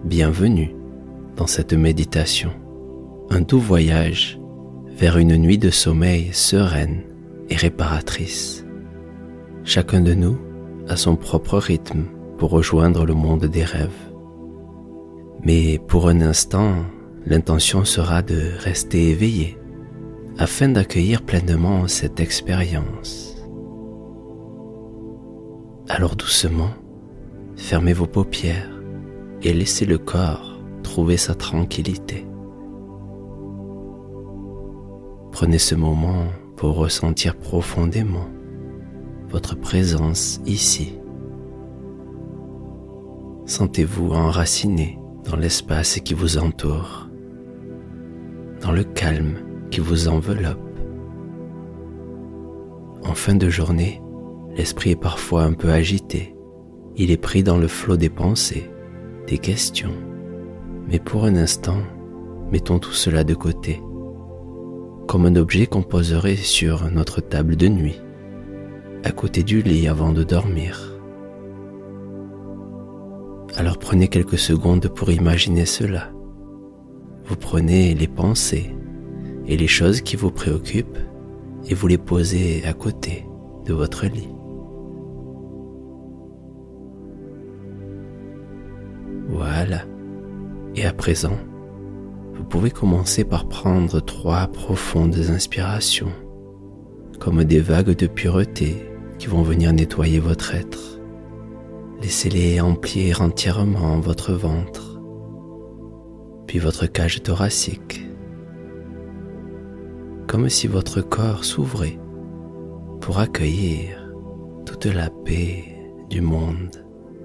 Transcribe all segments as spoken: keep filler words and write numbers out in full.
Bienvenue dans cette méditation, un doux voyage vers une nuit de sommeil sereine et réparatrice. Chacun de nous a son propre rythme pour rejoindre le monde des rêves. Mais pour un instant, l'intention sera de rester éveillé afin d'accueillir pleinement cette expérience. Alors doucement, fermez vos paupières et laissez le corps trouver sa tranquillité. Prenez ce moment pour ressentir profondément votre présence ici. Sentez-vous enraciné dans l'espace qui vous entoure, dans le calme qui vous enveloppe. En fin de journée, l'esprit est parfois un peu agité. Il est pris dans le flot des pensées, des questions. Mais pour un instant, mettons tout cela de côté, comme un objet qu'on poserait sur notre table de nuit, à côté du lit avant de dormir. Alors prenez quelques secondes pour imaginer cela. Vous prenez les pensées et les choses qui vous préoccupent et vous les posez à côté de votre lit. Voilà. Et à présent, vous pouvez commencer par prendre trois profondes inspirations, comme des vagues de pureté qui vont venir nettoyer votre être. Laissez-les emplir entièrement votre ventre, puis votre cage thoracique, comme si votre corps s'ouvrait pour accueillir toute la paix du monde.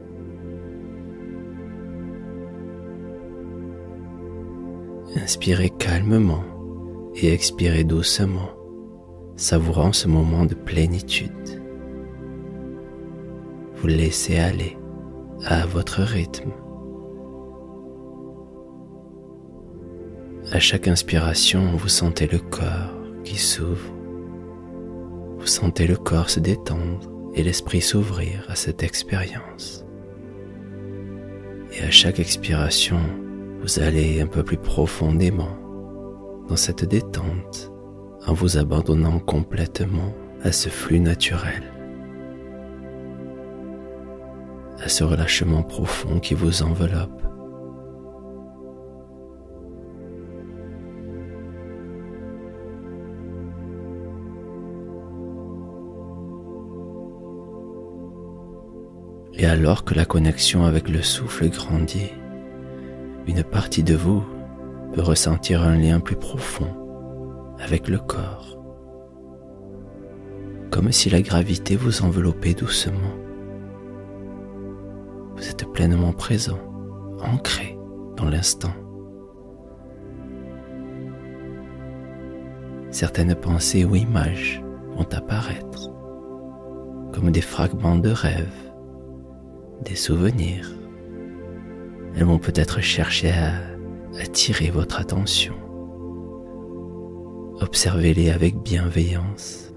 Inspirez calmement et expirez doucement, savourant ce moment de plénitude. Vous laissez aller à votre rythme. À chaque inspiration, vous sentez le corps qui s'ouvre. Vous sentez le corps se détendre et l'esprit s'ouvrir à cette expérience. Et à chaque expiration, vous allez un peu plus profondément dans cette détente en vous abandonnant complètement à ce flux naturel, à ce relâchement profond qui vous enveloppe. Et alors que la connexion avec le souffle grandit, une partie de vous peut ressentir un lien plus profond avec le corps, comme si la gravité vous enveloppait doucement. Vous êtes pleinement présent, ancré dans l'instant. Certaines pensées ou images vont apparaître, comme des fragments de rêves, des souvenirs. Elles vont peut-être chercher à attirer votre attention. Observez-les avec bienveillance.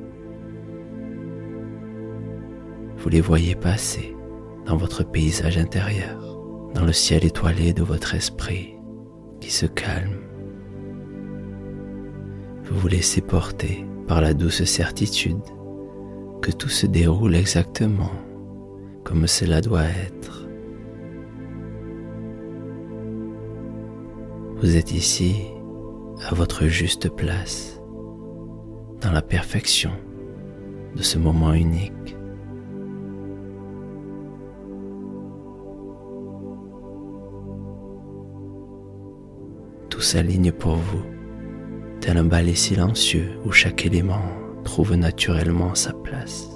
Vous les voyez passer dans votre paysage intérieur, dans le ciel étoilé de votre esprit qui se calme. Vous vous laissez porter par la douce certitude que tout se déroule exactement comme cela doit être. Vous êtes ici à votre juste place, dans la perfection de ce moment unique. Tout s'aligne pour vous, tel un ballet silencieux où chaque élément trouve naturellement sa place.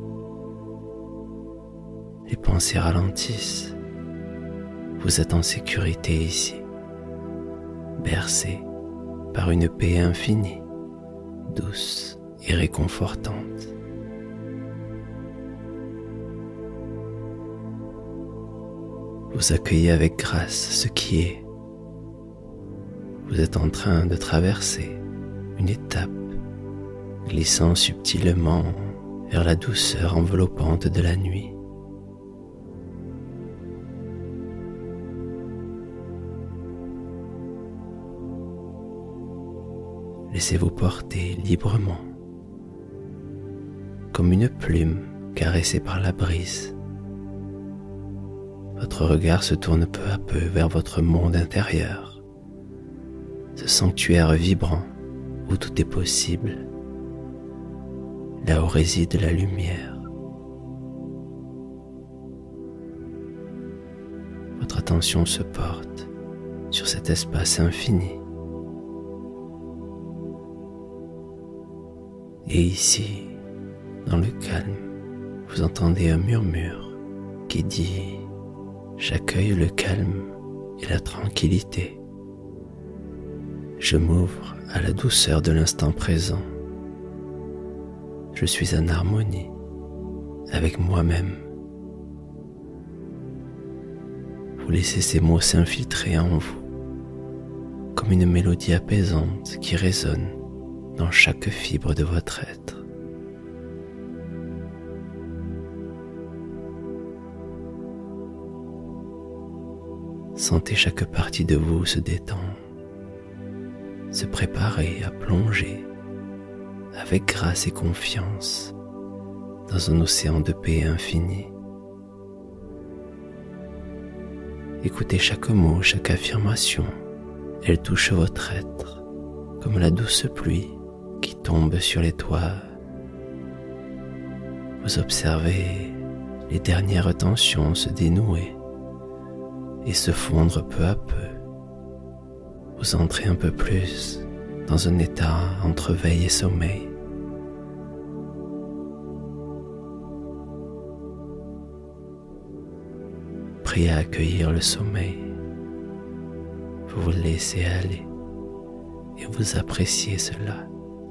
Les pensées ralentissent. Vous êtes en sécurité ici, bercé par une paix infinie, douce et réconfortante. Vous accueillez avec grâce ce qui est. Vous êtes en train de traverser une étape, glissant subtilement vers la douceur enveloppante de la nuit. laissez-vous porter librement, comme une plume caressée par la brise. Votre regard se tourne peu à peu vers votre monde intérieur, ce sanctuaire vibrant où tout est possible, là où réside la lumière. Votre attention se porte sur cet espace infini. Et ici, dans le calme, vous entendez un murmure qui dit « J'accueille le calme et la tranquillité. Je m'ouvre à la douceur de l'instant présent. Je suis en harmonie avec moi-même. » Vous laissez ces mots s'infiltrer en vous, comme une mélodie apaisante qui résonne dans chaque fibre de votre être. Sentez chaque partie de vous se détendre, se préparer à plonger avec grâce et confiance dans un océan de paix infini. Écoutez chaque mot, chaque affirmation, elle touche votre être comme la douce pluie qui tombe sur les toits. Vous observez les dernières tensions se dénouer et se fondre peu à peu. Vous entrez un peu plus dans un état entre veille et sommeil. Prêt à accueillir le sommeil, vous vous laissez aller et vous appréciez cela.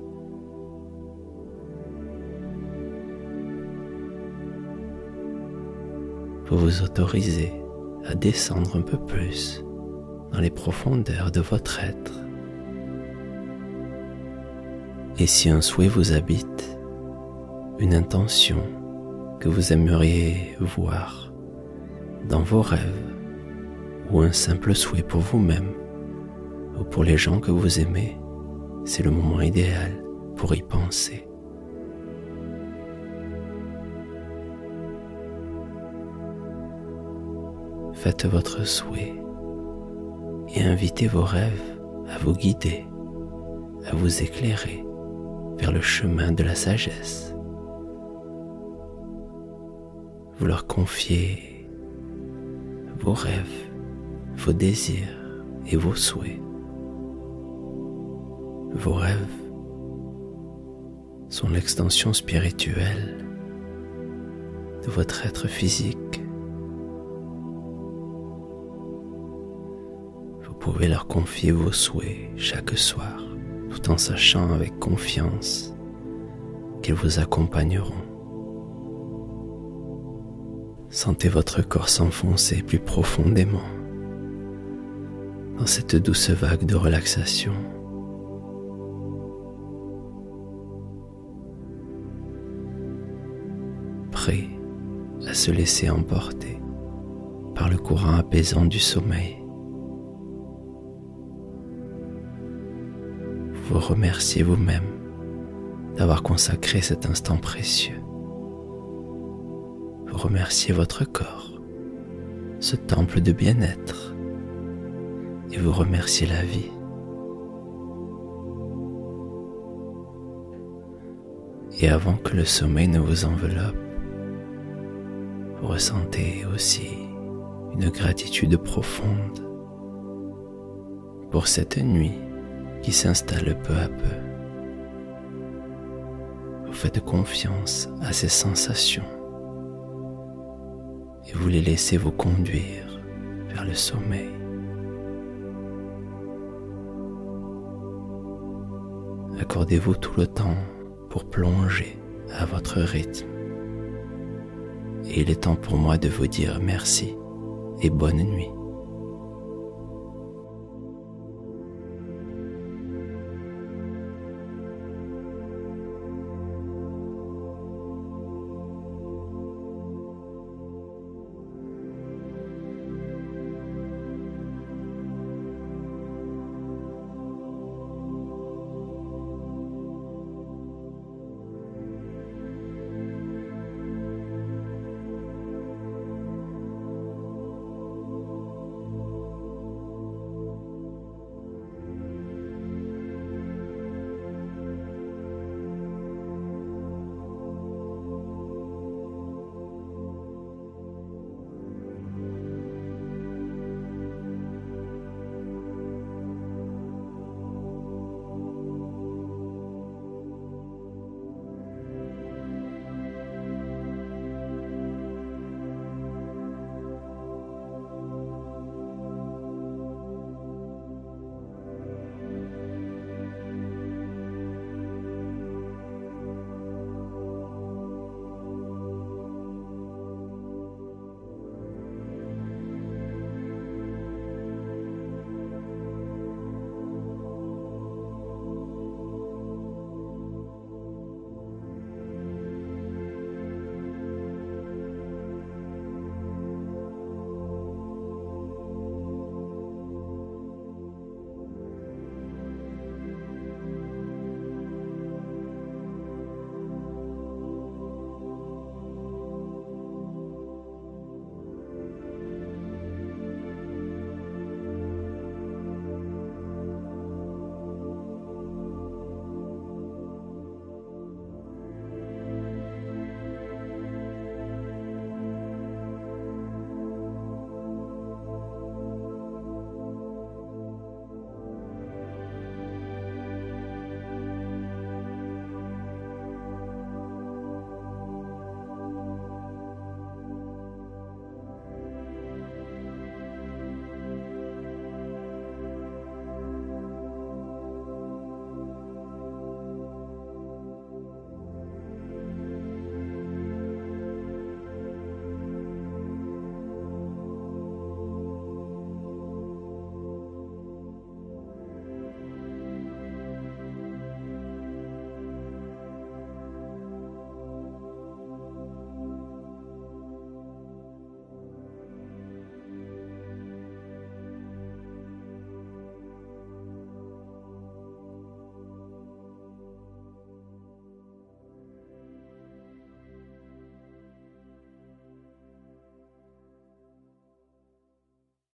Vous vous autorisez à descendre un peu plus dans les profondeurs de votre être. Et si un souhait vous habite, une intention que vous aimeriez voir dans vos rêves, ou un simple souhait pour vous-même ou pour les gens que vous aimez, c'est le moment idéal pour y penser. Faites votre souhait et invitez vos rêves à vous guider, à vous éclairer vers le chemin de la sagesse. Vous leur confiez vos rêves, vos désirs et vos souhaits. Vos rêves sont l'extension spirituelle de votre être physique. Vous pouvez leur confier vos souhaits chaque soir, tout en sachant avec confiance qu'ils vous accompagneront. Sentez votre corps s'enfoncer plus profondément dans cette douce vague de relaxation. Prêt à se laisser emporter par le courant apaisant du sommeil. Vous remerciez vous-même d'avoir consacré cet instant précieux. Vous remerciez votre corps, ce temple de bien-être, et vous remerciez la vie. Et avant que le sommeil ne vous enveloppe, vous ressentez aussi une gratitude profonde pour cette nuit qui s'installe peu à peu. Vous faites confiance à ces sensations et vous les laissez vous conduire vers le sommeil. Accordez-vous tout le temps pour plonger à votre rythme. Et il est temps pour moi de vous dire merci et bonne nuit.